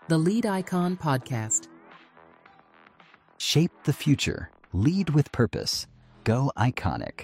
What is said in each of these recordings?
The Lead Icon Podcast. Shape the future. Lead with purpose. Go iconic.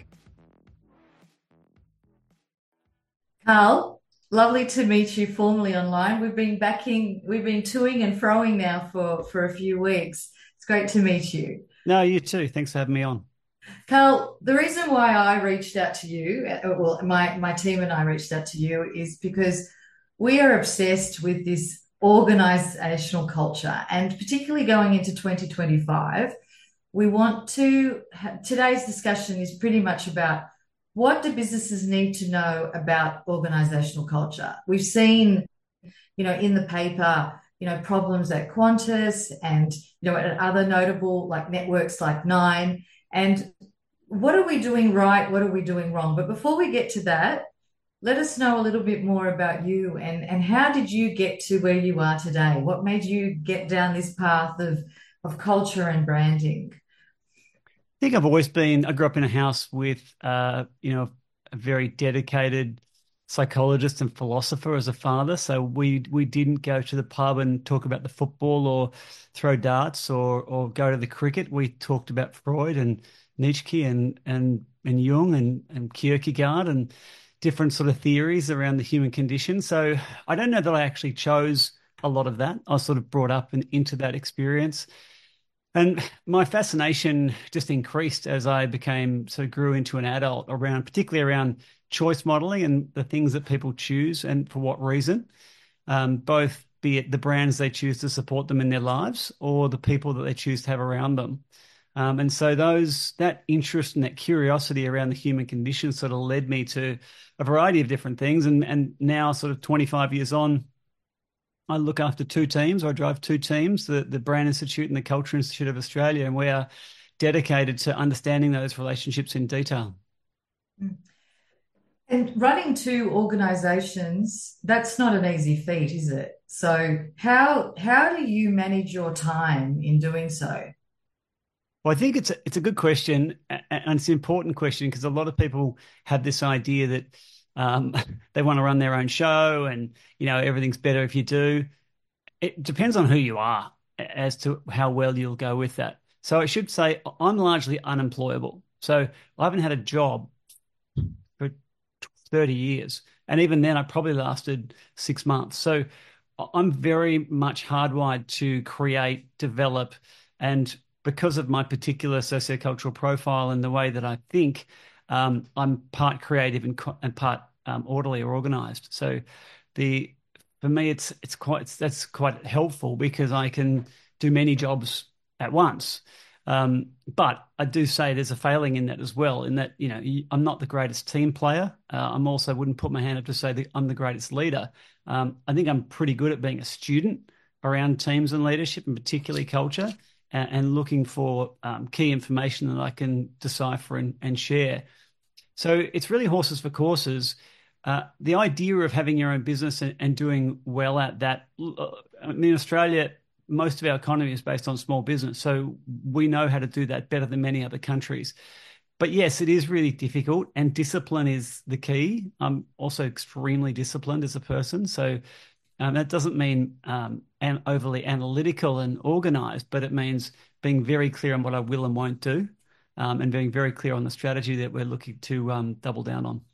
Carl, lovely to meet you formally online. We've been toing and froing now for a few weeks. It's great to meet you. No, you too. Thanks for having me on. Carl, the reason why I reached out to you, well, my team and I reached out to you is because we are obsessed with this organizational culture, and particularly going into 2025, we want to, today's discussion is pretty much about what do businesses need to know about organizational culture. We've seen, in the paper, problems at Qantas and, at other notable like networks like Nine. And what are we doing right? What are we doing wrong? But before we get to that, let us know a little bit more about you and how did you get to where you are today? What made you get down this path of culture and branding? I think I grew up in a house with, a very dedicated psychologist and philosopher as a father. So we didn't go to the pub and talk about the football or throw darts or go to the cricket. We talked about Freud and Nietzsche and Jung and Kierkegaard and different sort of theories around the human condition. So I don't know that I actually chose a lot of that. I was sort of brought up and into that experience. And my fascination just increased as I grew into an adult particularly around choice modeling and the things that people choose and for what reason, both be it the brands they choose to support them in their lives or the people that they choose to have around them. And so that interest and that curiosity around the human condition sort of led me to a variety of different things. And now sort of 25 years on, I look after two teams. I drive two teams, the Brand Institute and the Culture Institute of Australia, and we are dedicated to understanding those relationships in detail. And running two organisations, that's not an easy feat, is it? So how do you manage your time in doing so? Well, I think it's a good question, and it's an important question because a lot of people have this idea that they want to run their own show and, everything's better if you do. It depends on who you are as to how well you'll go with that. So I should say I'm largely unemployable. So I haven't had a job for 30 years. And even then I probably lasted 6 months. So I'm very much hardwired to create, develop, and because of my particular sociocultural profile and the way that I think, I'm part creative and part orderly or organized. So for me, that's quite helpful because I can do many jobs at once. But I do say there's a failing in that as well, in that, I'm not the greatest team player. I'm also wouldn't put my hand up to say that I'm the greatest leader. I think I'm pretty good at being a student around teams and leadership and particularly culture and looking for key information that I can decipher and share. So it's really horses for courses. The idea of having your own business and doing well at that, in Australia, most of our economy is based on small business. So we know how to do that better than many other countries. But yes, it is really difficult and discipline is the key. I'm also extremely disciplined as a person. So that doesn't mean overly analytical and organized, but it means being very clear on what I will and won't do and being very clear on the strategy that we're looking to double down on.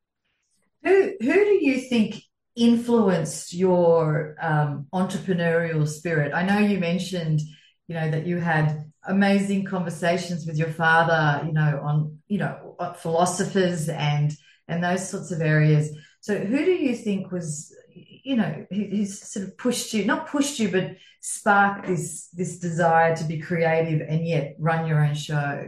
Who do you think influenced your entrepreneurial spirit? I know you mentioned, that you had amazing conversations with your father, on philosophers and those sorts of areas. So who do you think was, who sort of not pushed you, but sparked this desire to be creative and yet run your own show?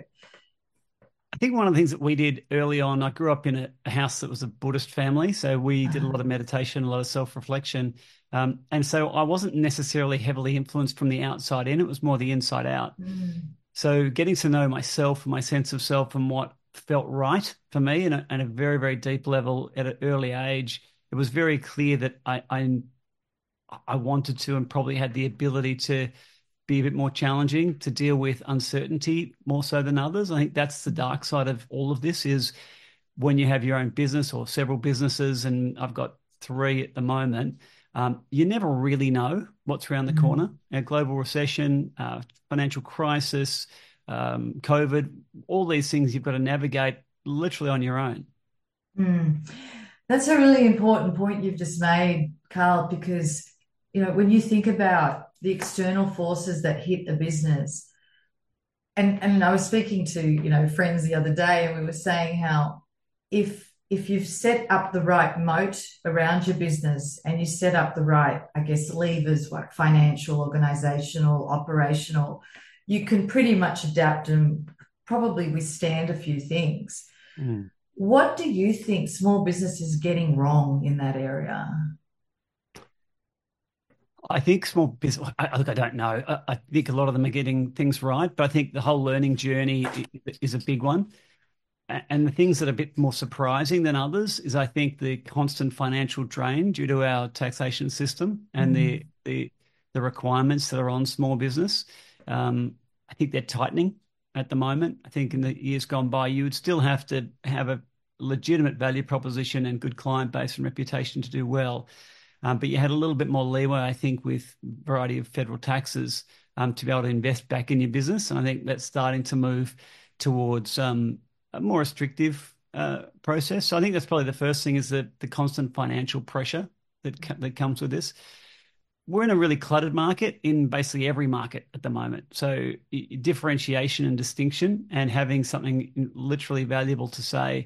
I think one of the things that we did early on, I grew up in a house that was a Buddhist family. So we did a lot of meditation, a lot of self-reflection. And so I wasn't necessarily heavily influenced from the outside in. It was more the inside out. So getting to know myself and my sense of self and what felt right for me at a very, very deep level at an early age, it was very clear that I wanted to and probably had the ability to be a bit more challenging, to deal with uncertainty more so than others. I think that's the dark side of all of this is when you have your own business or several businesses, and I've got 3 at the moment, You never really know what's around the corner. A global recession, financial crisis, COVID, all these things you've got to navigate literally on your own. That's a really important point you've just made, Carl, because, when you think about the external forces that hit a business, and I was speaking to, friends the other day, and we were saying how if you've set up the right moat around your business and you set up the right, I guess, levers like financial, organizational, operational, you can pretty much adapt and probably withstand a few things. What do you think small business is getting wrong in that area? I think small business, look, I don't know. I think a lot of them are getting things right, but I think the whole learning journey is a big one. And the things that are a bit more surprising than others is, I think, the constant financial drain due to our taxation system and the requirements that are on small business. I think they're tightening at the moment. I think in the years gone by, you would still have to have a legitimate value proposition and good client base and reputation to do well. But you had a little bit more leeway, I think, with a variety of federal taxes to be able to invest back in your business. And I think that's starting to move towards a more restrictive process. So I think that's probably the first thing, is the constant financial pressure that comes with this. We're in a really cluttered market in basically every market at the moment. So differentiation and distinction and having something literally valuable to say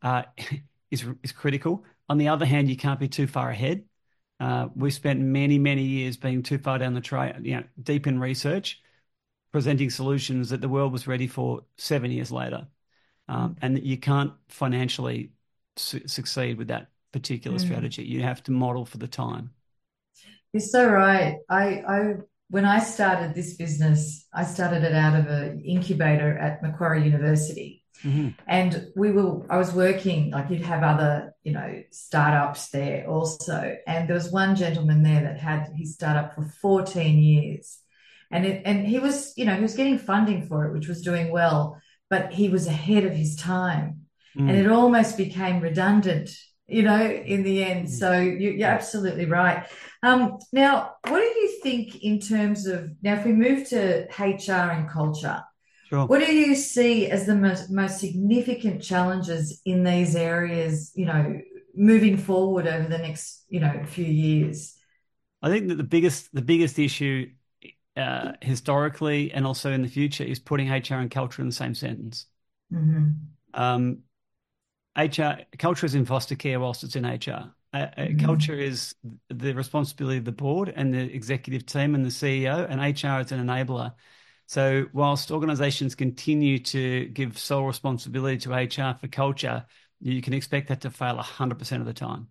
is critical. On the other hand, you can't be too far ahead. We spent many, many years being too far down the trail, deep in research, presenting solutions that the world was ready for 7 years later. And you can't financially succeed with that particular strategy. You have to model for the time. You're so right. When I started this business, I started it out of an incubator at Macquarie University. And I was working, like, you'd have other, startups there also. And there was one gentleman there that had his startup for 14 years. And he was, he was getting funding for it, which was doing well, but he was ahead of his time. And it almost became redundant, in the end. So you're absolutely right. Now, what do you think in terms of, now if we move to HR and culture, Sure. What do you see as the most significant challenges in these areas, moving forward over the next, few years? I think that the biggest issue historically and also in the future is putting HR and culture in the same sentence. Culture is in foster care whilst it's in HR. Culture is the responsibility of the board and the executive team and the CEO, and HR is an enabler. So whilst organisations continue to give sole responsibility to HR for culture, you can expect that to fail 100% of the time.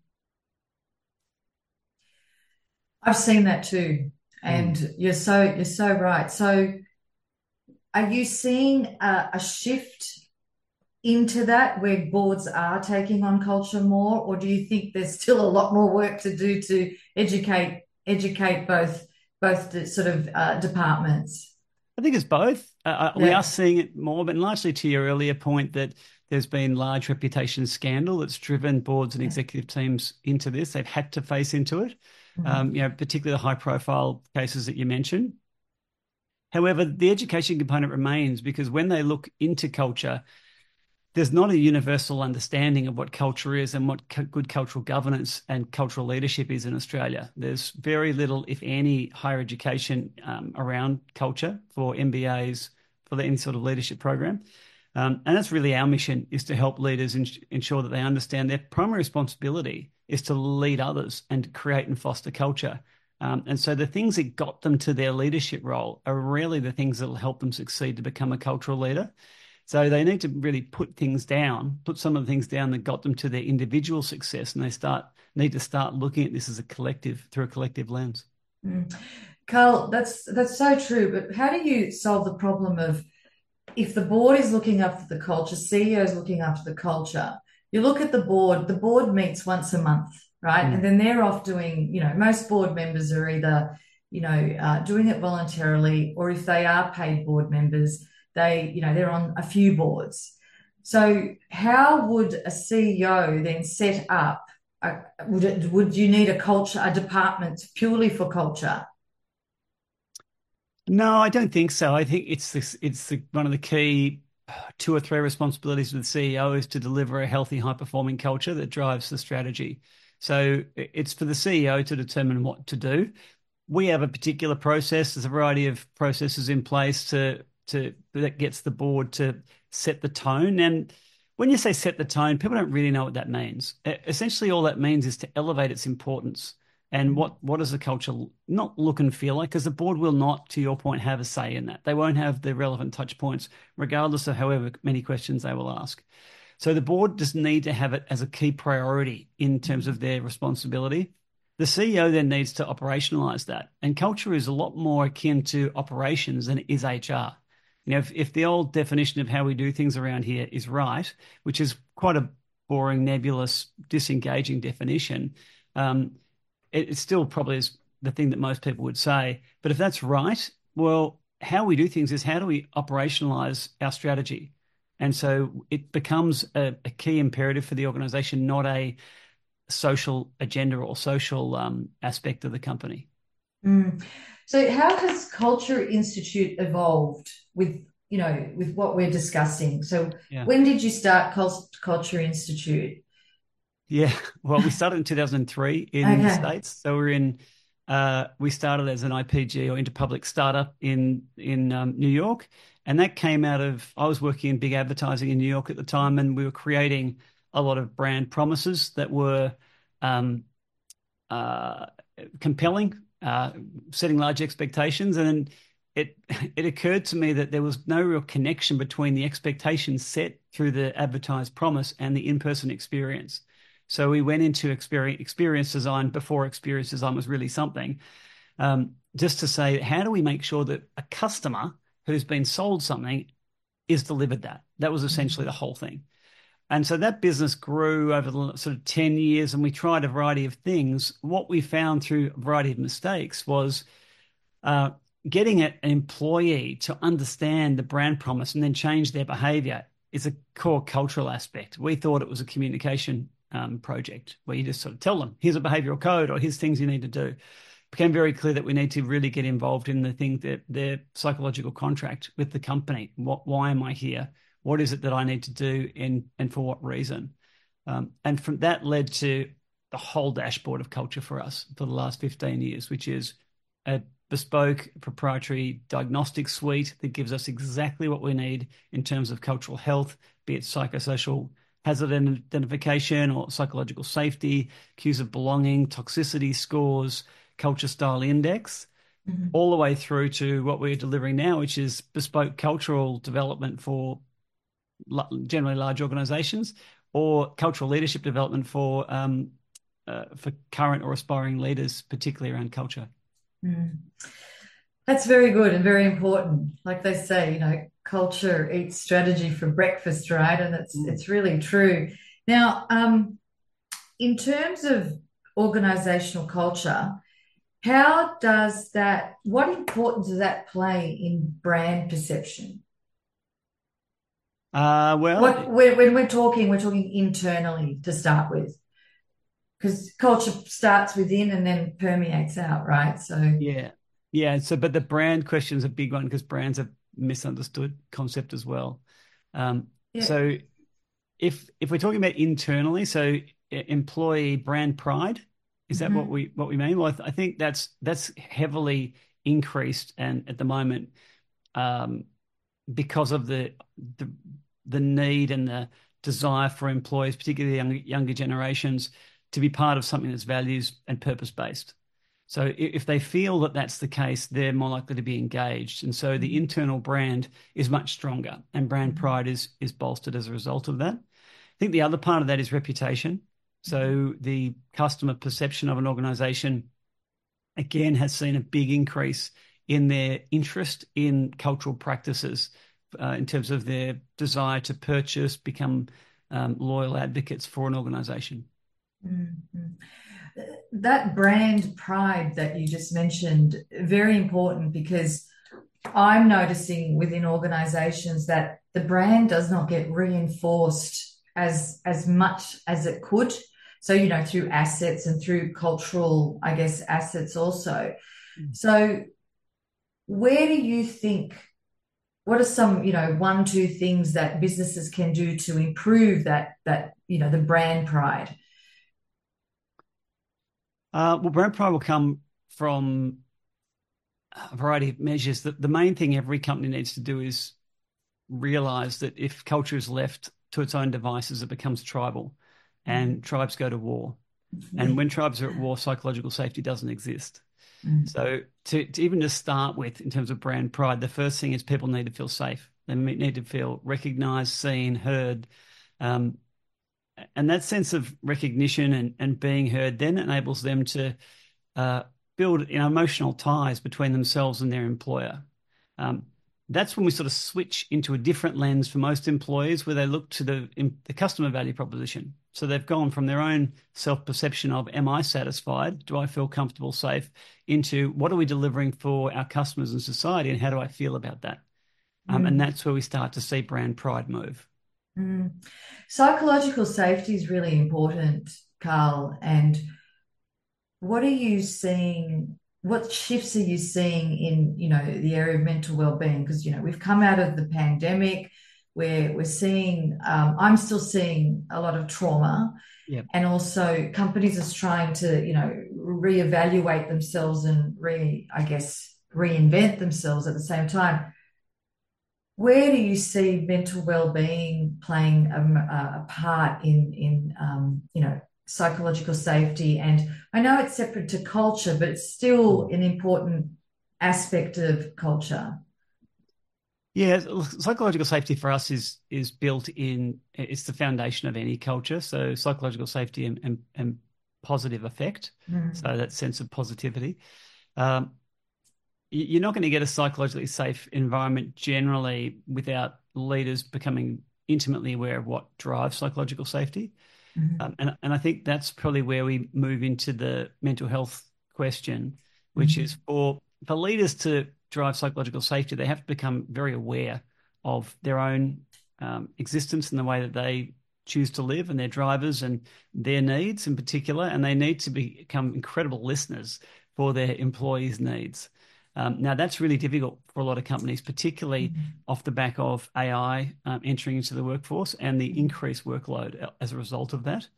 I've seen that too, and you're so right. So, are you seeing a shift into that where boards are taking on culture more, or do you think there's still a lot more work to do to educate both the sort of departments? I think it's both. We are seeing it more, but largely to your earlier point that there's been large reputation scandal that's driven boards and executive teams into this. They've had to face into it, particularly the high-profile cases that you mentioned. However, the education component remains, because when they look into culture, there's not a universal understanding of what culture is and what good cultural governance and cultural leadership is in Australia. There's very little, if any, higher education around culture for MBAs, for any sort of leadership program. And that's really our mission, is to help leaders ensure that they understand their primary responsibility is to lead others and create and foster culture. And so the things that got them to their leadership role are really the things that will help them succeed to become a cultural leader. So they need to really put some of the things down that got them to their individual success, and they need to start looking at this as a collective, through a collective lens. Carl, that's so true. But how do you solve the problem of, if the board is looking after the culture, CEO is looking after the culture, you look at the board meets once a month, right? And then they're off doing, most board members are either, doing it voluntarily, or if they are paid board members, they're on a few boards. So how would a CEO then set up would you need a department purely for culture? No, I don't think so. I think one of the key two or three responsibilities of the CEO is to deliver a healthy, high-performing culture that drives the strategy. So it's for the CEO to determine what to do. We have a particular process. There's a variety of processes in place that gets the board to set the tone. And when you say set the tone, people don't really know what that means. Essentially, all that means is to elevate its importance. And what does the culture not look and feel like? Because the board will not, to your point, have a say in that. They won't have the relevant touch points, regardless of however many questions they will ask. So the board just need to have it as a key priority in terms of their responsibility. The CEO then needs to operationalize that. And culture is a lot more akin to operations than it is HR. If the old definition of how we do things around here is right, which is quite a boring, nebulous, disengaging definition, it still probably is the thing that most people would say. But if that's right, well, how we do things is how do we operationalize our strategy? And so it becomes a key imperative for the organization, not a social agenda or social aspect of the company. So how has Culture Institute evolved with what we're discussing? So When did you start Culture Institute? Yeah, well, we started in 2003 in the States. So we started as an IPG or Interpublic startup in New York. And that came out of, I was working in big advertising in New York at the time, and we were creating a lot of brand promises that were compelling, setting large expectations. And it occurred to me that there was no real connection between the expectations set through the advertised promise and the in-person experience. So we went into experience design before experience design was really something, just to say, how do we make sure that a customer who's been sold something is delivered that? That was essentially the whole thing. And so that business grew over the sort of 10 years, and we tried a variety of things. What we found through a variety of mistakes was getting an employee to understand the brand promise and then change their behavior is a core cultural aspect. We thought it was a communication project where you just sort of tell them, here's a behavioral code or here's things you need to do. It became very clear that we need to really get involved in the thing that their psychological contract with the company. Why am I here? What is it that I need to do and for what reason? And from that led to the whole dashboard of culture for us for the last 15 years, which is a bespoke proprietary diagnostic suite that gives us exactly what we need in terms of cultural health, be it psychosocial hazard identification or psychological safety, cues of belonging, toxicity scores, culture style index, all the way through to what we're delivering now, which is bespoke cultural development for generally large organizations, or cultural leadership development for current or aspiring leaders, particularly around culture. That's very good and very important. Like they say, culture eats strategy for breakfast, right? And it's really true. Now, in terms of organizational culture, what importance does that play in brand perception? When we're talking internally to start with, because culture starts within and then permeates out, right? So yeah. So, but the brand question is a big one because brands are misunderstood concept as well. So, if we're talking about internally, so employee brand pride, is that what we mean? Well, I think that's heavily increased, and at the moment, because of the need and the desire for employees, particularly younger generations, to be part of something that's values and purpose based. So if they feel that that's the case, they're more likely to be engaged. And so the internal brand is much stronger, and brand pride is bolstered as a result of that. I think the other part of that is reputation. So the customer perception of an organization, again, has seen a big increase in their interest in cultural practices in terms of their desire to purchase, become loyal advocates for an organization. That brand pride that you just mentioned, very important, because I'm noticing within organizations that the brand does not get reinforced as much as it could. So, through assets and through cultural, I guess, assets also. Mm. So where do you think, what are some, one, two things that businesses can do to improve the brand pride? Well, brand pride will come from a variety of measures. The main thing every company needs to do is realize that if culture is left to its own devices, it becomes tribal, and tribes go to war. And when tribes are at war, psychological safety doesn't exist. So to even just start with, in terms of brand pride, the first thing is people need to feel safe. They need to feel recognized, seen, heard. And that sense of recognition and being heard then enables them to build emotional ties between themselves and their employer. That's when we sort of switch into a different lens for most employees, where they look to the customer value proposition. So they've gone from their own self-perception of, am I satisfied? Do I feel comfortable, safe? Into what are we delivering for our customers and society, and how do I feel about that? And that's where we start to see brand pride move. Psychological safety is really important, Carl. And what are you seeing? What shifts are you seeing in, the area of mental well-being? Because, we've come out of the pandemic where we're seeing, I'm still seeing a lot of trauma. Yep. And also companies are trying to, reevaluate themselves and reinvent themselves at the same time. Where do you see mental well-being playing a part in psychological safety? And I know it's separate to culture, but it's still an important aspect of culture. Yeah, psychological safety for us is built in. It's the foundation of any culture. So psychological safety and positive effect. So that sense of positivity. You're not going to get a psychologically safe environment generally without leaders becoming intimately aware of what drives psychological safety. And I think that's probably where we move into the mental health question, which is for leaders to drive psychological safety, they have to become very aware of their own existence and the way that they choose to live, and their drivers and their needs in particular. And they need to become incredible listeners for their employees' needs. Now, that's really difficult for a lot of companies, particularly off the back of AI entering into the workforce and the increased workload as a result of that.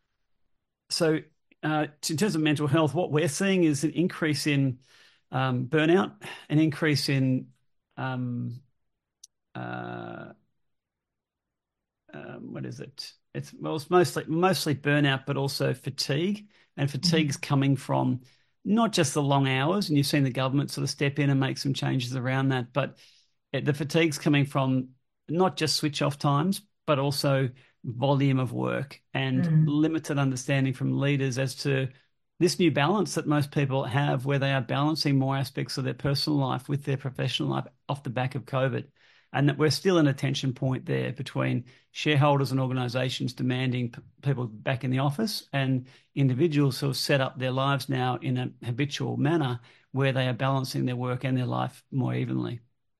So in terms of mental health, what we're seeing is an increase in burnout, an increase in what is it? It's mostly burnout, but also fatigue. And fatigue's coming from not just the long hours, and you've seen the government sort of step in and make some changes around that, but the fatigue's coming from not just switch off times, but also volume of work and limited understanding from leaders as to this new balance that most people have, where they are balancing more aspects of their personal life with their professional life off the back of COVID. And that we're still in a tension point there between shareholders and organisations demanding people back in the office, and individuals who have set up their lives now in a habitual manner where they are balancing their work and their life more evenly.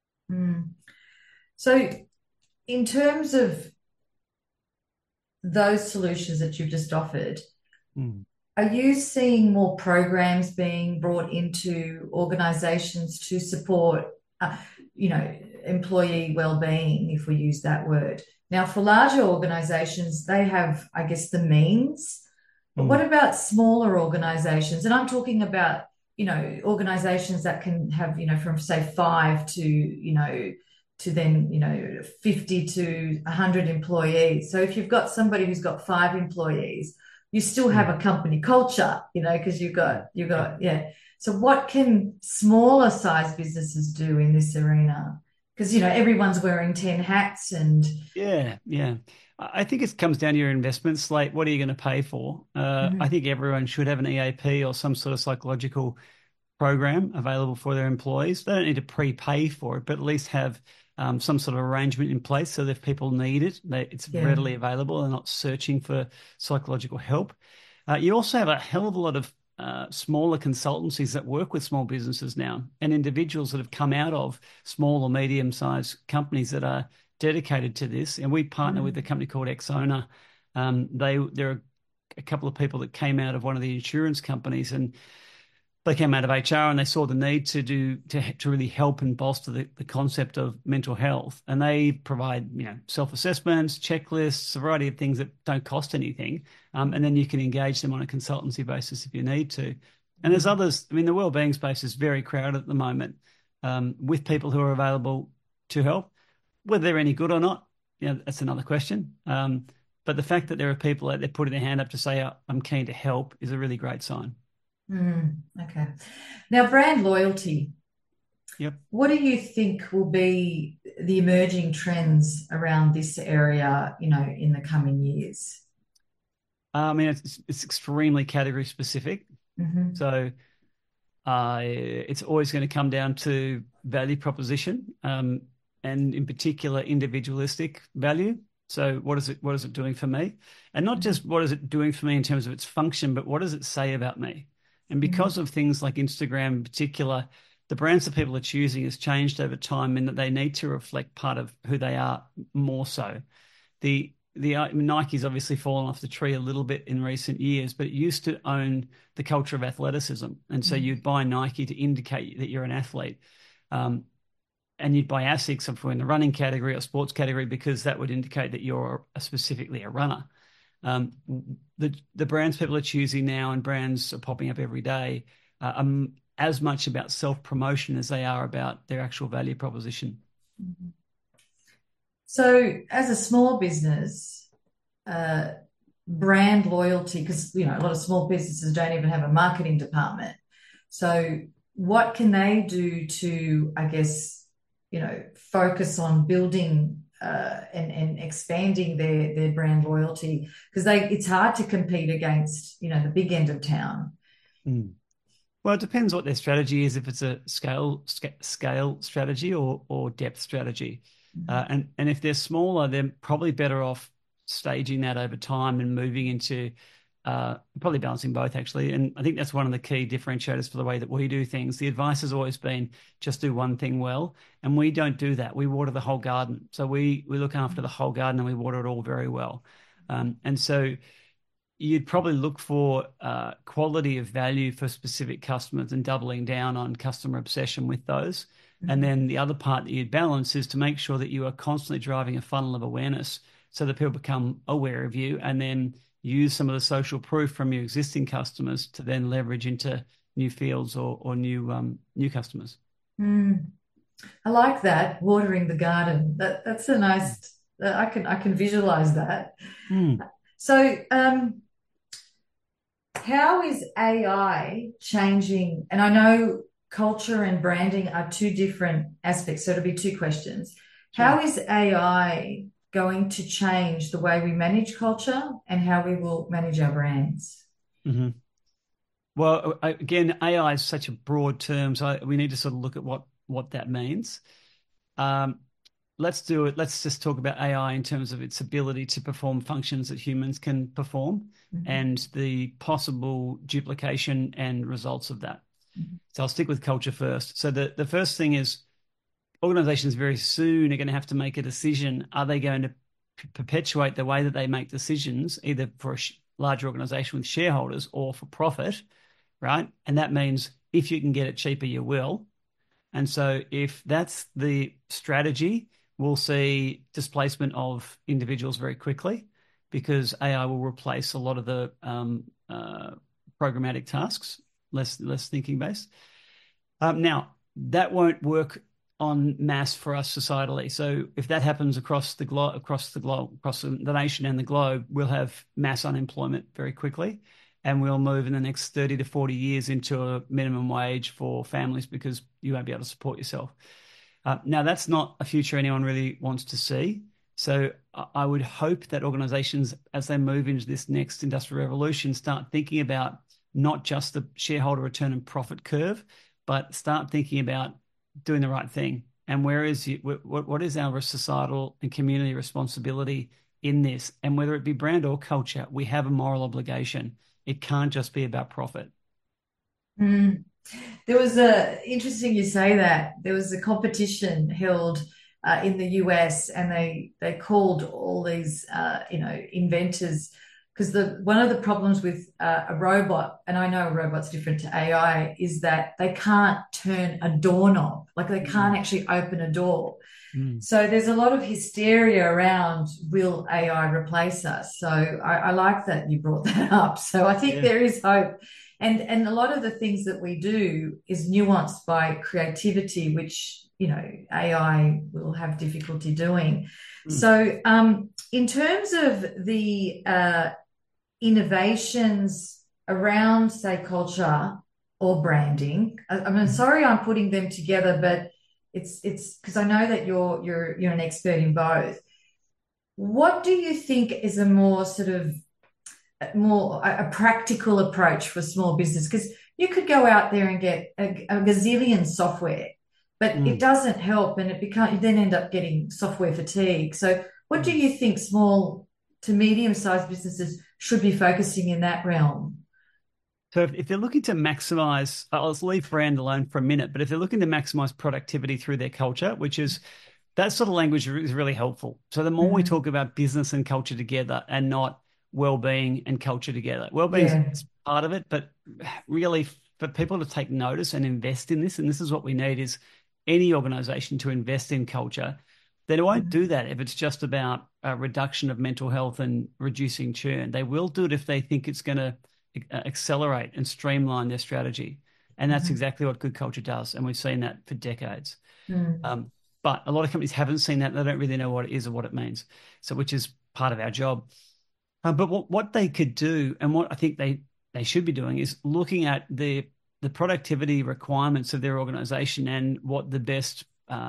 So in terms of those solutions that you've just offered, are you seeing more programs being brought into organisations to support, employee well-being, if we use that word? Now, for larger organisations, they have, I guess, the means. But what about smaller organisations? And I'm talking about, organisations that can have, from say 5 to then, 50 to 100 employees. So if you've got somebody who's got 5 employees, you still have a company culture, because you've got. So what can smaller size businesses do in this arena? Because, everyone's wearing 10 hats and. Yeah. I think it comes down to your investment slate. What are you going to pay for? I think everyone should have an EAP or some sort of psychological program available for their employees. They don't need to prepay for it, but at least have some sort of arrangement in place so that if people need it, it's readily available. They're not searching for psychological help. You also have a hell of a lot of smaller consultancies that work with small businesses now, and individuals that have come out of small or medium-sized companies that are dedicated to this. And we partner with a company called Xona. They're a couple of people that came out of one of the insurance companies, and they came out of HR and they saw the need to really help and bolster the concept of mental health. And they provide, self-assessments, checklists, a variety of things that don't cost anything. And then you can engage them on a consultancy basis if you need to. And there's others. I mean, the wellbeing space is very crowded at the moment, with people who are available to help. Whether they're any good or not, that's another question. But the fact that there are people out there putting their hand up to say, I'm keen to help, is a really great sign. Okay. Now, brand loyalty. Yep. What do you think will be the emerging trends around this area, in the coming years? I mean, it's extremely category specific. Mm-hmm. So it's always going to come down to value proposition, and in particular, individualistic value. So what is it doing for me? And not just what is it doing for me in terms of its function, but what does it say about me? And because of things like Instagram in particular, the brands that people are choosing has changed over time in that they need to reflect part of who they are more so. Nike's obviously fallen off the tree a little bit in recent years, but it used to own the culture of athleticism. And so you'd buy Nike to indicate that you're an athlete. And you'd buy ASICS if we're in the running category or sports category, because that would indicate that you're specifically a runner. The brands people are choosing now, and brands are popping up every day, are as much about self-promotion as they are about their actual value proposition. Mm-hmm. So as a small business, brand loyalty, because, a lot of small businesses don't even have a marketing department. So what can they do to, I guess, focus on building and expanding their brand loyalty? Because it's hard to compete against, the big end of town. Well, it depends what their strategy is, if it's a scale strategy or depth strategy. And if they're smaller, they're probably better off staging that over time and moving into probably balancing both, actually. And I think that's one of the key differentiators for the way that we do things. The advice has always been just do one thing well, and we don't do that. We water the whole garden. So we look after the whole garden and we water it all very well. And so you'd probably look for quality of value for specific customers and doubling down on customer obsession with those. And then the other part that you'd balance is to make sure that you are constantly driving a funnel of awareness so that people become aware of you, and then use some of the social proof from your existing customers to then leverage into new fields or new customers. I like that, watering the garden. That's a nice. I can visualize that. So, how is AI changing? And I know culture and branding are two different aspects, so it'll be two questions. Sure. How is AI going to change the way we manage culture and how we will manage our brands? Mm-hmm. Well, again, AI is such a broad term, so we need to sort of look at what that means. Let's do it. Let's just talk about AI in terms of its ability to perform functions that humans can perform, and the possible duplication and results of that. So I'll stick with culture first. So the first thing is, organizations very soon are going to have to make a decision. Are they going to perpetuate the way that they make decisions, either for a large organization with shareholders or for profit, right? And that means if you can get it cheaper, you will. And so if that's the strategy, we'll see displacement of individuals very quickly, because AI will replace a lot of the programmatic tasks, less thinking based. Now, that won't work en masse for us societally. So if that happens across the nation and the globe, we'll have mass unemployment very quickly, and we'll move in the next 30 to 40 years into a minimum wage for families, because you won't be able to support yourself. Now, that's not a future anyone really wants to see. So I would hope that organizations, as they move into this next industrial revolution, start thinking about not just the shareholder return and profit curve, but start thinking about doing the right thing. And what is our societal and community responsibility in this? And whether it be brand or culture, we have a moral obligation. It can't just be about profit. There was interesting you say that. There was a competition held in the US, and they called all these inventors because the one of the problems with a robot, and I know a robot's different to AI, is that they can't turn a doorknob, like they can't actually open a door. So there's a lot of hysteria around, will AI replace us? So I like that you brought that up. So I think there is hope. And a lot of the things that we do is nuanced by creativity, which, you know, AI will have difficulty doing. So in terms of the innovations around, say, culture or branding, I'm sorry I'm putting them together, but it's because I know that you're an expert in both. What do you think is a more sort of a practical approach for small business? Because you could go out there and get a gazillion software, but it doesn't help, and you then end up getting software fatigue. So what do you think small to medium-sized businesses should be focusing in that realm? So if they're looking to maximize, I'll leave brand alone for a minute, but if they're looking to maximize productivity through their culture, which is that sort of language is really helpful. So the more we talk about business and culture together and not well-being and culture together, well-being is part of it, but really for people to take notice and invest in this, and this is what we need, is any organization to invest in culture. They won't do that if it's just about a reduction of mental health and reducing churn. They will do it if they think it's going to accelerate and streamline their strategy. And that's exactly what good culture does. And we've seen that for decades. But a lot of companies haven't seen that. They don't really know what it is or what it means. So, which is part of our job. But what they could do, and what I think they should be doing, is looking at the productivity requirements of their organization and what the best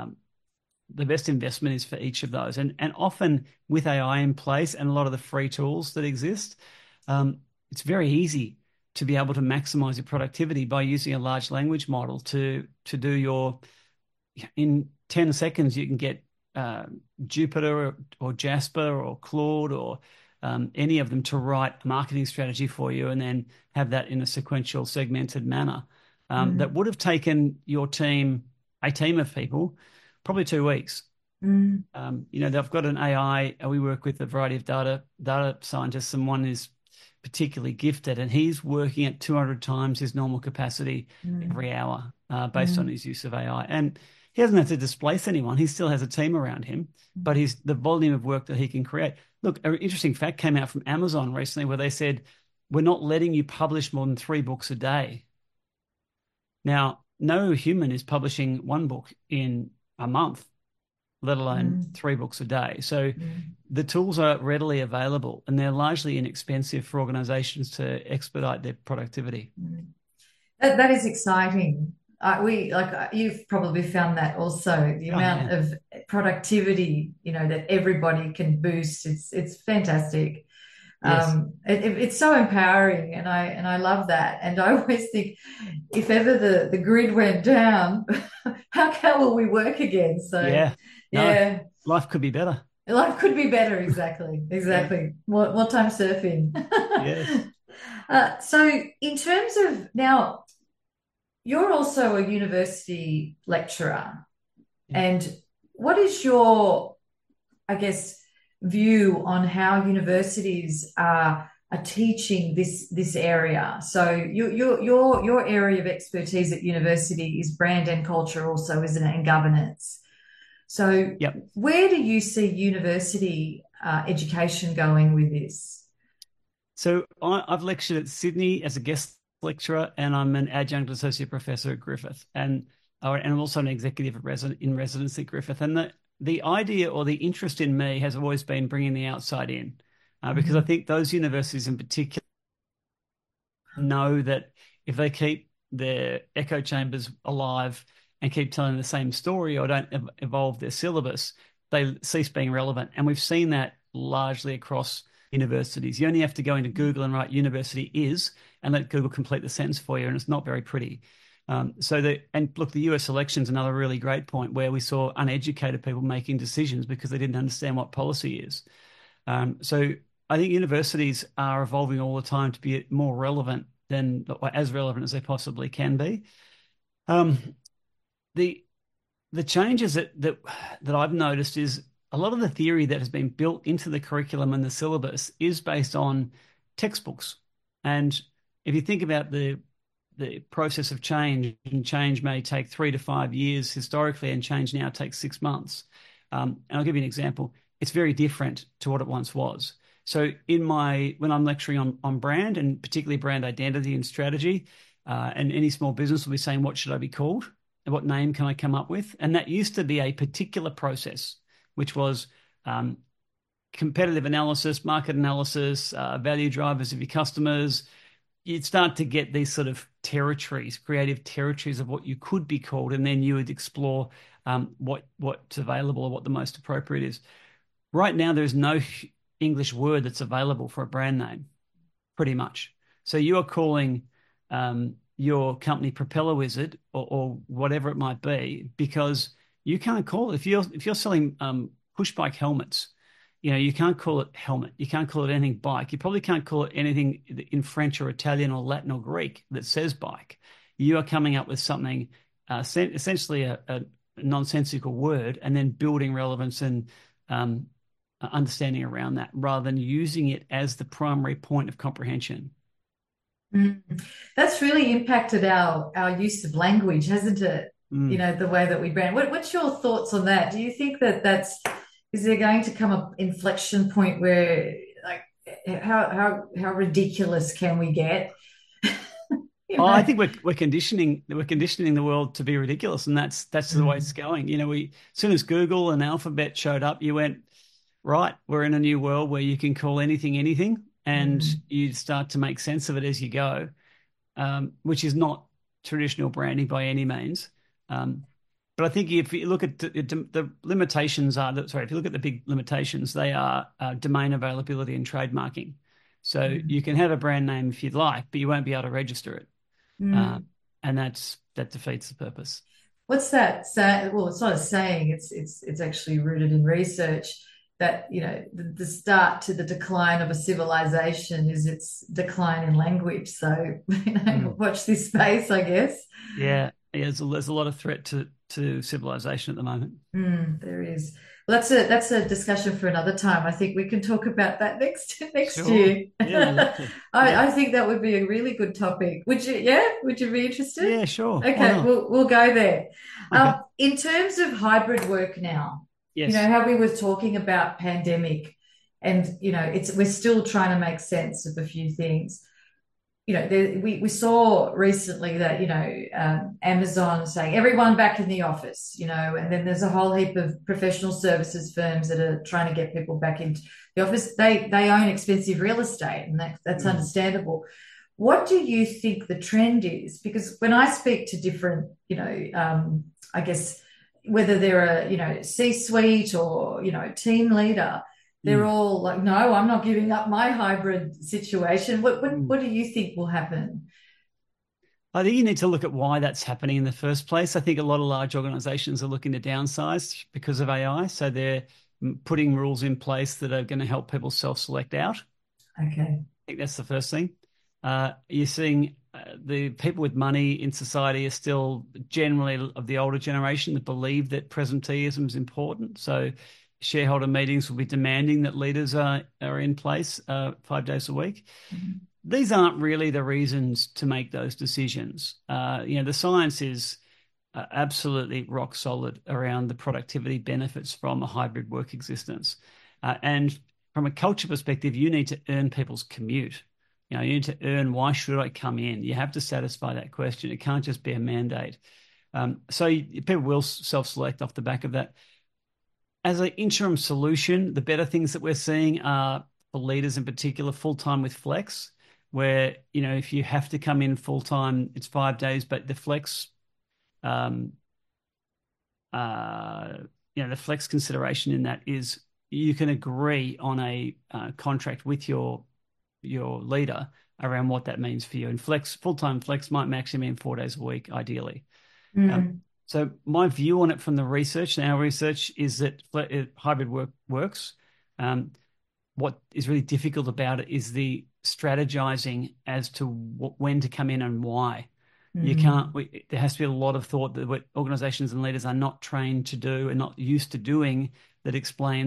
investment is for each of those. And often with AI in place and a lot of the free tools that exist, it's very easy to be able to maximize your productivity by using a large language model to do in 10 seconds, you can get Jupyter or Jasper or Claude or any of them to write a marketing strategy for you, and then have that in a sequential, segmented manner. That would have taken your team, a team of people, probably 2 weeks. You know, they've got an AI. We work with a variety of data scientists, and one is particularly gifted, and he's working at 200 times his normal capacity every hour based on his use of AI. And he doesn't have to displace anyone. He still has a team around him, but the volume of work that he can create. Look, an interesting fact came out from Amazon recently where they said, we're not letting you publish more than 3 books a day. Now, no human is publishing 1 book in a month, let alone 3 books a day. So the tools are readily available, and they're largely inexpensive for organizations to expedite their productivity. That is exciting. You've probably found that also, the amount of productivity, you know, that everybody can boost. It's fantastic. Yes. It's so empowering, and I love that. And I always think, if ever the grid went down, how will we work again? So life could be better. Life could be better. Exactly. More time surfing. Yes. So in terms of now, you're also a university lecturer, and what is your, I guess, view on how universities are teaching this area? So your area of expertise at university is brand and culture also, isn't it, and governance. So where do you see university education going with this? So I've lectured at Sydney as a guest lecturer, and I'm an adjunct associate professor at Griffith, and I'm also an executive in residency at Griffith. And the idea or the interest in me has always been bringing the outside in, because I think those universities in particular know that if they keep their echo chambers alive and keep telling the same story, or don't evolve their syllabus, they cease being relevant. And we've seen that largely across universities. You only have to go into Google and write "university is" and let Google complete the sentence for you, and it's not very pretty. And look, the US election's another really great point, where we saw uneducated people making decisions because they didn't understand what policy is. So I think universities are evolving all the time to be more relevant or as relevant as they possibly can be. The changes that I've noticed is a lot of the theory that has been built into the curriculum and the syllabus is based on textbooks. And if you think about the process of change, and change may take 3 to 5 years historically, and change now takes 6 months. And I'll give you an example. It's very different to what it once was. So when I'm lecturing on brand, and particularly brand identity and strategy, and any small business will be saying, what should I be called? And what name can I come up with? And that used to be a particular process, which was competitive analysis, market analysis, value drivers of your customers. You'd start to get these sort of territories, creative territories of what you could be called, and then you would explore what's available or what the most appropriate is. Right now, there's no English word that's available for a brand name, pretty much. So you are calling your company Propeller Wizard or whatever it might be, because you can't call it. If you're selling push bike helmets, you can't call it helmet. You can't call it anything bike. You probably can't call it anything in French or Italian or Latin or Greek that says bike. You are coming up with something, essentially a nonsensical word, and then building relevance and understanding around that, rather than using it as the primary point of comprehension. That's really impacted our use of language, hasn't it? The way that we brand. What's your thoughts on that? Do you think is there going to come an inflection point where, like, how ridiculous can we get? I think we're conditioning the world to be ridiculous, and that's the way it's going. As soon as Google and Alphabet showed up, you went, right, we're in a new world where you can call anything, and you start to make sense of it as you go, which is not traditional branding by any means. But I think if you look at the limitations if you look at the big limitations, they are domain availability and trademarking. So you can have a brand name if you'd like, but you won't be able to register it. And that defeats the purpose. What's that say? Well, it's not a saying. It's actually rooted in research that, the start to the decline of a civilization is its decline in language. So, watch this space, I guess. Yeah. There's a lot of threat to civilization at the moment. There is. Well, that's a discussion for another time. I think we can talk about that next Sure. year. Yeah, I think that would be a really good topic. Would you? Yeah, would you be interested? Yeah, sure. Okay, we'll go there. Okay. In terms of hybrid work now, Yes. how we were talking about pandemic, and we're still trying to make sense of a few things. We saw recently that, Amazon saying everyone back in the office, and then there's a whole heap of professional services firms that are trying to get people back into the office. They own expensive real estate, and that's understandable. What do you think the trend is? Because when I speak to different, I guess, whether they're a, C-suite or, team leader, they're all like, no, I'm not giving up my hybrid situation. What do you think will happen? I think you need to look at why that's happening in the first place. I think a lot of large organizations are looking to downsize because of AI. So they're putting rules in place that are going to help people self-select out. Okay. I think that's the first thing. You're seeing the people with money in society are still generally of the older generation that believe that presenteeism is important. So shareholder meetings will be demanding that leaders are in place 5 days a week. These aren't really the reasons to make those decisions. The science is absolutely rock solid around the productivity benefits from a hybrid work existence. And from a culture perspective, you need to earn people's commute. You need to earn, why should I come in? You have to satisfy that question. It can't just be a mandate. So people will self-select off the back of that. As an interim solution, the better things that we're seeing are, for leaders in particular, full-time with flex, where, if you have to come in full-time, it's 5 days, but the flex, the flex consideration in that is you can agree on a contract with your leader around what that means for you. And full-time flex might actually mean 4 days a week, ideally. So my view on it from the research, and our research, is that hybrid work works. What is really difficult about it is the strategizing as to when to come in and why. You can't. There has to be a lot of thought that what organizations and leaders are not trained to do and not used to doing that explains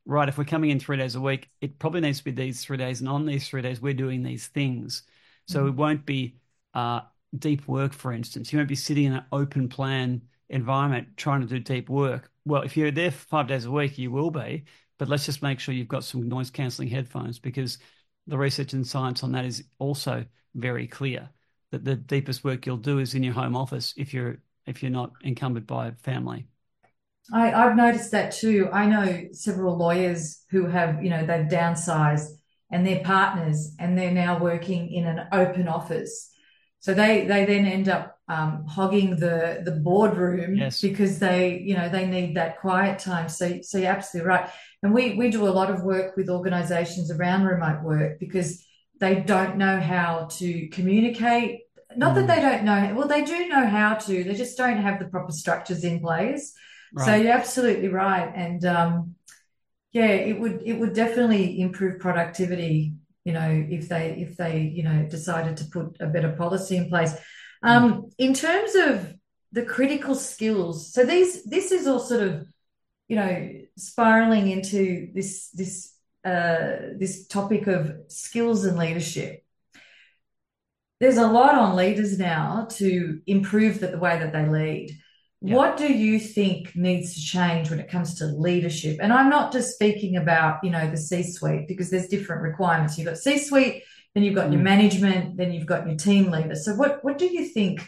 right, if we're coming in 3 days a week, it probably needs to be these 3 days, and on these 3 days, we're doing these things. So it won't be deep work, for instance. You won't be sitting in an open plan environment trying to do deep work. Well, if you're there 5 days a week, you will be, but let's just make sure you've got some noise cancelling headphones, because the research and science on that is also very clear that the deepest work you'll do is in your home office if you're not encumbered by family. I've noticed that too. I know several lawyers who have, they've downsized and they're partners and they're now working in an open office. So they then end up hogging the boardroom. Yes. Because they need that quiet time. So you're absolutely right. And we do a lot of work with organizations around remote work because they don't know how to communicate. Not that they don't know, well, they do know how to, they just don't have the proper structures in place. Right. So you're absolutely right. And it would definitely improve productivity, if they decided to put a better policy in place. In terms of the critical skills, so this is all sort of, spiraling into this topic of skills and leadership. There's a lot on leaders now to improve the way that they lead. Yeah. What do you think needs to change when it comes to leadership? And I'm not just speaking about, the C-suite, because there's different requirements. You've got C-suite, then you've got your management, then you've got your team leader. So what do you think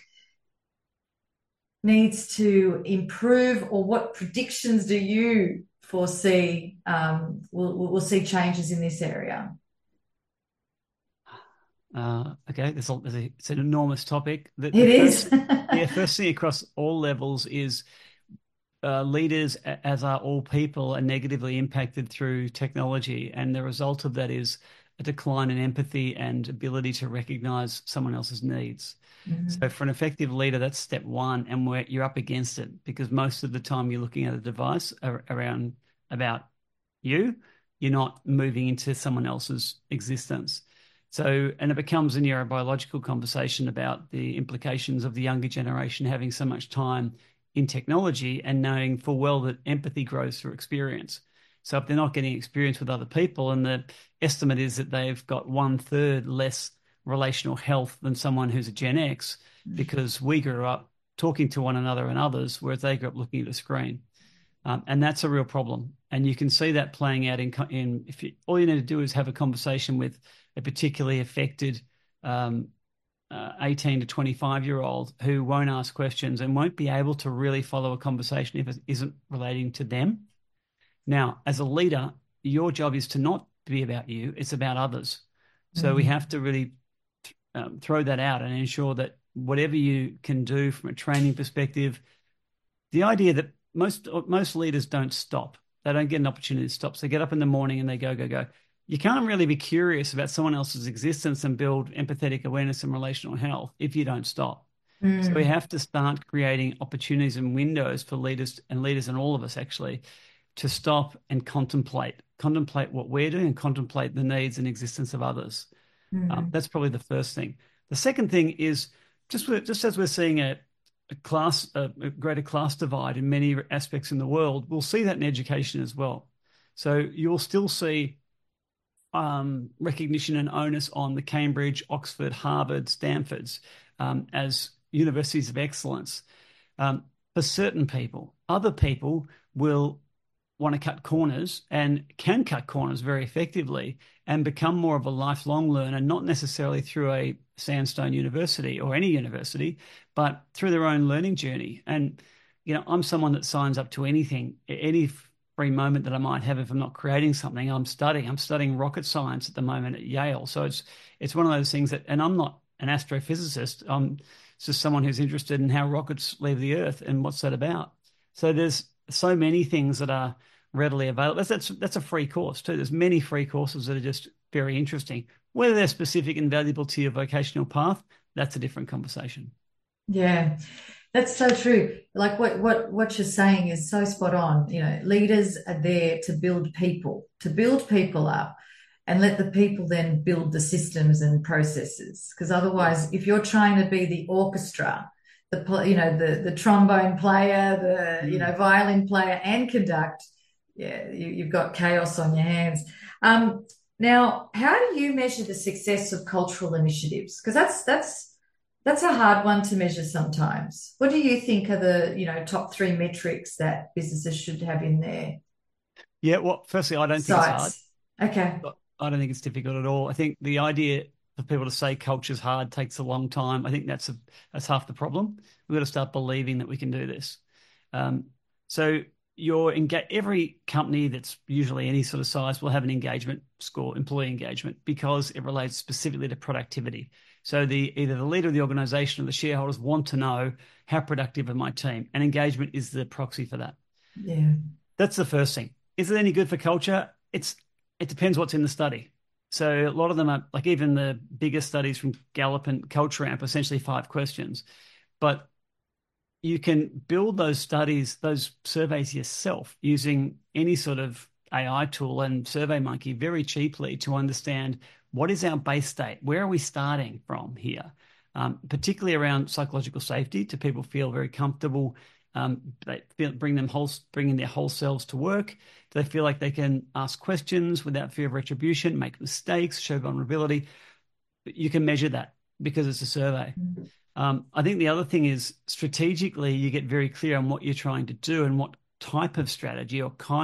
needs to improve, or what predictions do you foresee we'll see changes in this area? Okay, it's an enormous topic. It is. First thing across all levels is leaders, as are all people, are negatively impacted through technology, and the result of that is a decline in empathy and ability to recognize someone else's needs. Mm-hmm. So for an effective leader, that's step one, and you're up against it, because most of the time you're looking at a device around about you. You're not moving into someone else's existence. So, and it becomes a neurobiological conversation about the implications of the younger generation having so much time in technology and knowing full well that empathy grows through experience. So if they're not getting experience with other people, and the estimate is that they've got 1/3 less relational health than someone who's a Gen X, because we grew up talking to one another and others, whereas they grew up looking at a screen. And that's a real problem. And you can see that playing out all you need to do is have a conversation with a particularly affected 18 to 25-year-old who won't ask questions and won't be able to really follow a conversation if it isn't relating to them. Now, as a leader, your job is to not be about you, it's about others. So we have to really throw that out and ensure that whatever you can do from a training perspective, the idea that most leaders don't stop. They don't get an opportunity to stop. So they get up in the morning and they go. You can't really be curious about someone else's existence and build empathetic awareness and relational health if you don't stop. So we have to start creating opportunities and windows for leaders and all of us actually to stop and contemplate what we're doing and contemplate the needs and existence of others. That's probably the first thing. The second thing is just as we're seeing a greater class divide in many aspects in the world, we'll see that in education as well. So you'll still see recognition and onus on the Cambridge, Oxford, Harvard, Stanfords as universities of excellence for certain people. Other people will want to cut corners and can cut corners very effectively and become more of a lifelong learner, not necessarily through a Sandstone University or any university, but through their own learning journey. And, I'm someone that signs up to anything, any free moment that I might have. If I'm not creating something, I'm studying rocket science at the moment at Yale. So it's one of those things and I'm not an astrophysicist. I'm just someone who's interested in how rockets leave the Earth and what's that about. So there's so many things that are readily available. That's a free course too. There's many free courses that are just very interesting. Whether they're specific and valuable to your vocational path, that's a different conversation. Yeah, that's so true. Like what you're saying is so spot on. Leaders are there to build people up, and let the people then build the systems and processes. Because otherwise, if you're trying to be the orchestra, the trombone player, the violin player, and conduct, Yeah, you've got chaos on your hands. Um, Now, how do you measure the success of cultural initiatives? Because that's a hard one to measure sometimes. What do you think are the, top three metrics that businesses should have in their Yeah, well, firstly, I don't think it's hard. sites? Okay. I don't think it's difficult at all. I think the idea for people to say culture's hard takes a long time. I think that's half the problem. We've got to start believing that we can do this. Um, so every company that's usually any sort of size will have an engagement score, employee engagement, because it relates specifically to productivity. So either the leader of the organization or the shareholders want to know how productive are my team, and engagement is the proxy for that. Yeah. That's the first thing. Is it any good for culture? It depends what's in the study. So a lot of them are like even the biggest studies from Gallup and Culture Amp, essentially 5 questions. But you can build those studies, those surveys yourself using any sort of AI tool and SurveyMonkey very cheaply to understand what is our base state? Where are we starting from here? Particularly around psychological safety, to people feel very comfortable. Bring in their whole selves to work. Do they feel like they can ask questions without fear of retribution, make mistakes, show vulnerability? You can measure that because it's a survey. I think the other thing is strategically, you get very clear on what you're trying to do and what type of strategy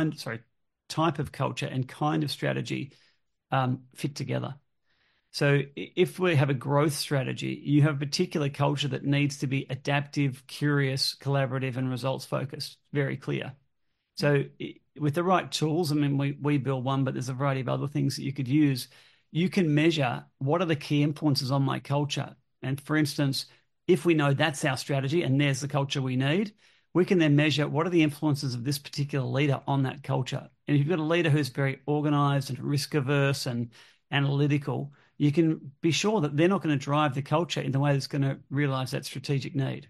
type of culture and kind of strategy fit together. So if we have a growth strategy, you have a particular culture that needs to be adaptive, curious, collaborative, and results focused. Very clear. So with the right tools, I mean, we build one, but there's a variety of other things that you could use. You can measure what are the key influences on my culture. And for instance, if we know that's our strategy and there's the culture we need, we can then measure what are the influences of this particular leader on that culture. And if you've got a leader who's very organized and risk averse and analytical, you can be sure that they're not going to drive the culture in the way that's going to realize that strategic need.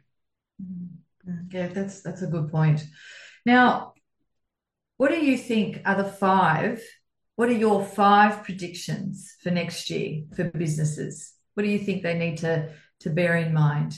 Yeah, that's a good point. Now, what do you think are what are your 5 predictions for next year for businesses? What do you think they need to bear in mind?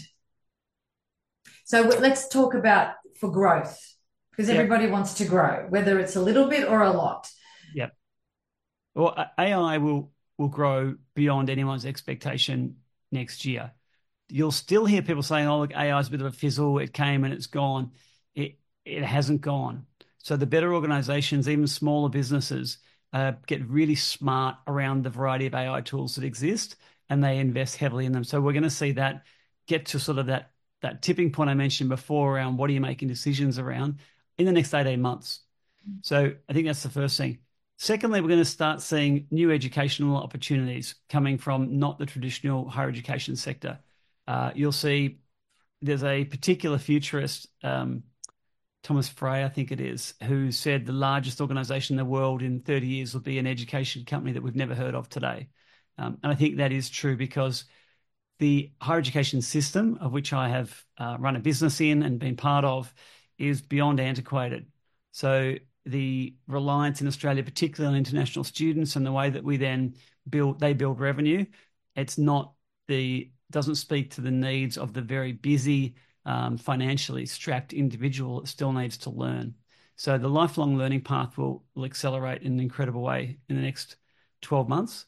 So let's talk about for growth, because everybody wants to grow, whether it's a little bit or a lot. Yep. Well, AI will grow beyond anyone's expectation next year. You'll still hear people saying, oh, look, AI is a bit of a fizzle. It came and it's gone. It hasn't gone. So the better organizations, even smaller businesses, get really smart around the variety of AI tools that exist, and they invest heavily in them. So we're going to see that get to sort of that tipping point I mentioned before around what are you making decisions around in the next 18 months. So I think that's the first thing. Secondly, we're going to start seeing new educational opportunities coming from not the traditional higher education sector. You'll see there's a particular futurist, Thomas Frey, I think it is, who said the largest organization in the world in 30 years will be an education company that we've never heard of today. And I think that is true because the higher education system, of which I have run a business in and been part of, is beyond antiquated. So the reliance in Australia, particularly on international students and the way that we then build revenue, doesn't speak to the needs of the very busy, financially strapped individual that still needs to learn. So the lifelong learning path will accelerate in an incredible way in the next 12 months.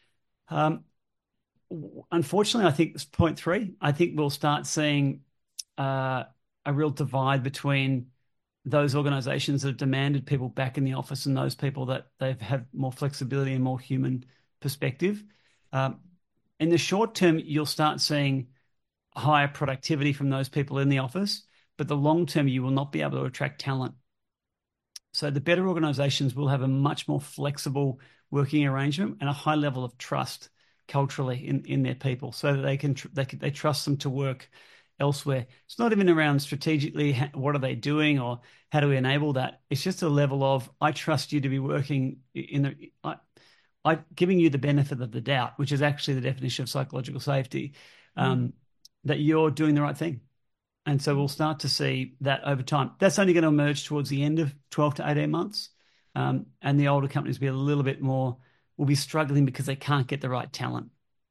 Unfortunately, I think it's point 3. I think we'll start seeing a real divide between those organizations that have demanded people back in the office and those people that they've had more flexibility and more human perspective. In the short term, you'll start seeing higher productivity from those people in the office, but the long term, you will not be able to attract talent. So the better organizations will have a much more flexible working arrangement and a high level of trust culturally in their people, so that they trust them to work elsewhere. It's not even around strategically what are they doing or how do we enable that. It's just a level of I trust you to be working I giving you the benefit of the doubt, which is actually the definition of psychological safety, that you're doing the right thing. And so we'll start to see that over time. That's only going to emerge towards the end of 12 to 18 months. And the older companies will be struggling because they can't get the right talent.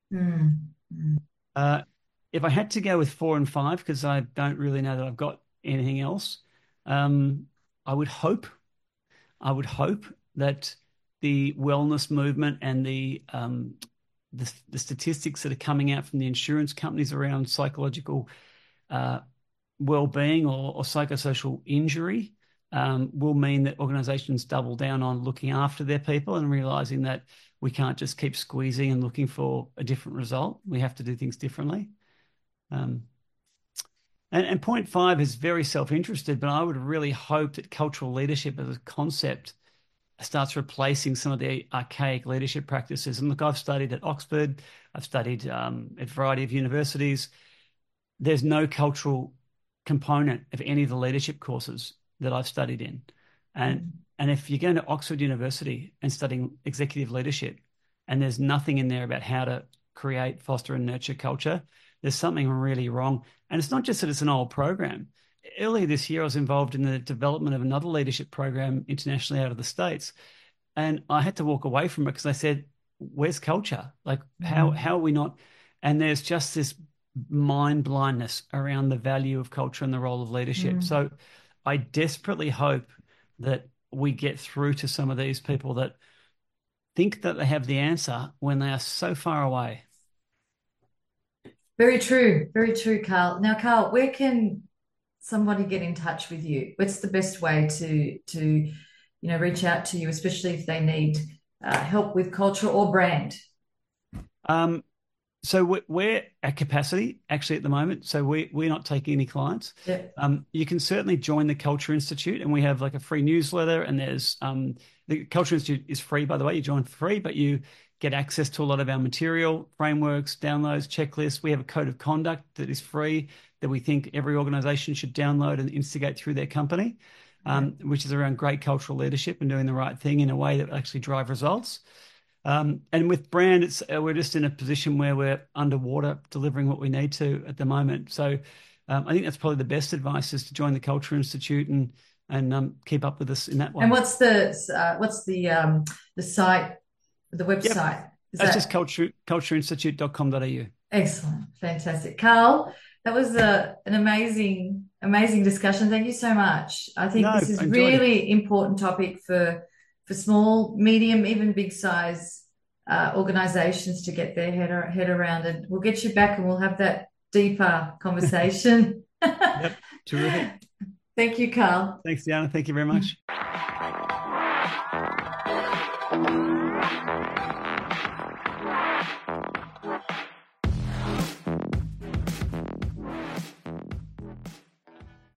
If I had to go with 4 and 5, because I don't really know that I've got anything else, I would hope I would hope that the wellness movement and the statistics that are coming out from the insurance companies around psychological well-being or psychosocial injury will mean that organizations double down on looking after their people and realizing that we can't just keep squeezing and looking for a different result. We have to do things differently. And point 5 is very self-interested, but I would really hope that cultural leadership as a concept starts replacing some of the archaic leadership practices. And look, I've studied at Oxford, I've studied at a variety of universities. There's no cultural component of any of the leadership courses that I've studied in. And if you're going to Oxford University and studying executive leadership, and there's nothing in there about how to create, foster, and nurture culture, there's something really wrong. And it's not just that it's an old program. Earlier this year, I was involved in the development of another leadership program internationally out of the States. And I had to walk away from it because I said, where's culture? Like, how are we not? And there's just this mind blindness around the value of culture and the role of leadership. So I desperately hope that we get through to some of these people that think that they have the answer when they are so far away. Very true, Carl. Now, Carl, where can somebody get in touch with you? What's the best way to reach out to you, especially if they need help with culture or brand? So we're at capacity actually at the moment. So we're not taking any clients. Yep. You can certainly join the Culture Institute, and we have like a free newsletter. And there's the Culture Institute is free, by the way. You join for free, but you get access to a lot of our material, frameworks, downloads, checklists. We have a code of conduct that is free that we think every organization should download and instigate through their company, which is around great cultural leadership and doing the right thing in a way that will actually drive results. And with brand, we're just in a position where we're underwater delivering what we need to at the moment. So I think that's probably the best advice, is to join the Culture Institute and keep up with us in that way. And what's the site, the website? Yep. That's just cultureinstitute.com.au. Excellent. Fantastic. Carl, that was an amazing discussion. Thank you so much. I think this is really important topic for small, medium, even big size organizations to get their head around. And we'll get you back and we'll have that deeper conversation. Yep. Terrific. Thank you, Carl. Thanks, Diana. Thank you very much.